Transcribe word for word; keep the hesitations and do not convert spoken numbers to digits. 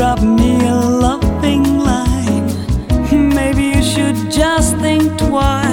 drop me a loving line. Maybe you should just think twice.